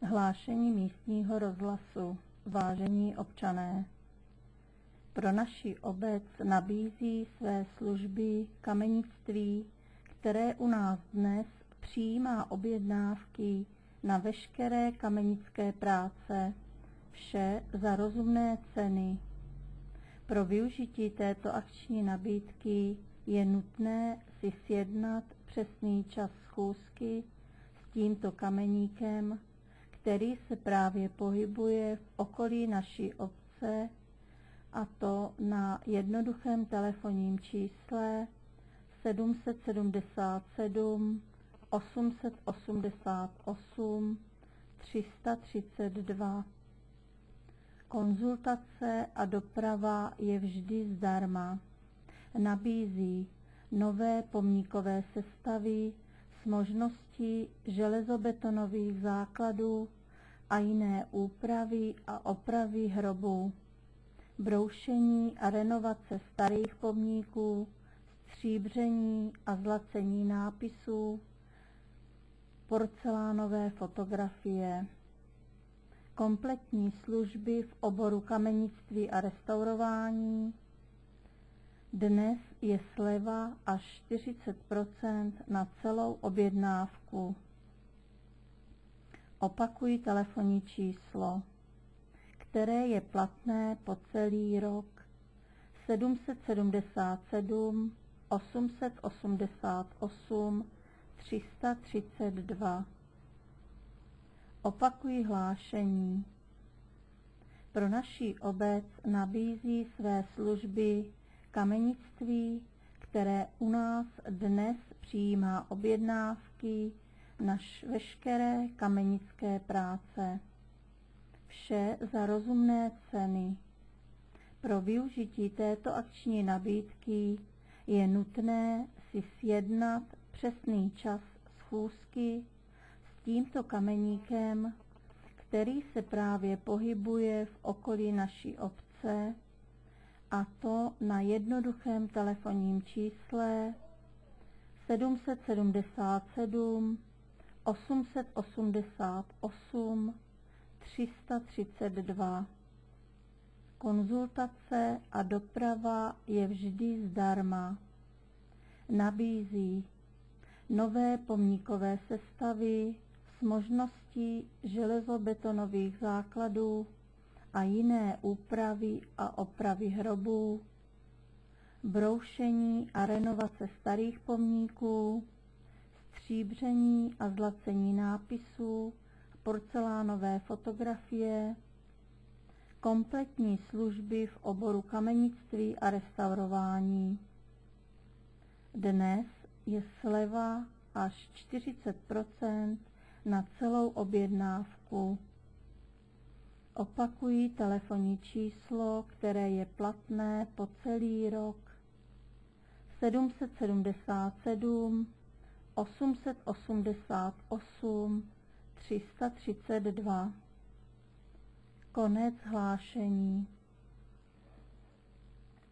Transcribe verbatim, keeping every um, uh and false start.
Hlášení místního rozhlasu. Vážení občané, pro naši obec nabízí své služby kamenictví, které u nás dnes přijímá objednávky na veškeré kamenické práce, vše za rozumné ceny. Pro využití této akční nabídky je nutné si sjednat přesný čas schůzky s tímto kameníkem, který se právě pohybuje v okolí naší obce, a to na jednoduchém telefonním čísle sedm set sedmdesát sedm osm set osmdesát osm tři sta třicet dva. Konzultace a doprava je vždy zdarma. Nabízí nové pomníkové sestavy s možností železobetonových základů a jiné úpravy a opravy hrobů, broušení a renovace starých pomníků, stříbření a zlacení nápisů, porcelánové fotografie, kompletní služby v oboru kamenictví a restaurování. Dnes je sleva až čtyřicet procent na celou objednávku. Opakuji telefonní číslo, které je platné po celý rok: sedm set sedmdesát sedm osm set osmdesát osm tři sta třicet dva. Opakuji hlášení. Pro naši obec nabízí své služby kamenictví, které u nás dnes přijímá objednávky na veškeré kamenické práce, vše za rozumné ceny. Pro využití této akční nabídky je nutné si sjednat přesný čas schůzky s tímto kameníkem, který se právě pohybuje v okolí naší obce, a to na jednoduchém telefonním čísle sedm set sedmdesát sedm osm set osmdesát osm tři sta třicet dva. Konzultace a doprava je vždy zdarma. Nabízí nové pomníkové sestavy s možností železobetonových základů a jiné úpravy a opravy hrobů, broušení a renovace starých pomníků, stříbření a zlacení nápisů, porcelánové fotografie, kompletní služby v oboru kamenictví a restaurování. Dnes je sleva až čtyřicet procent na celou objednávku. Opakuji telefonní číslo, které je platné po celý rok: sedm set sedmdesát sedm osm set osmdesát osm tři sta třicet dva. Konec hlášení.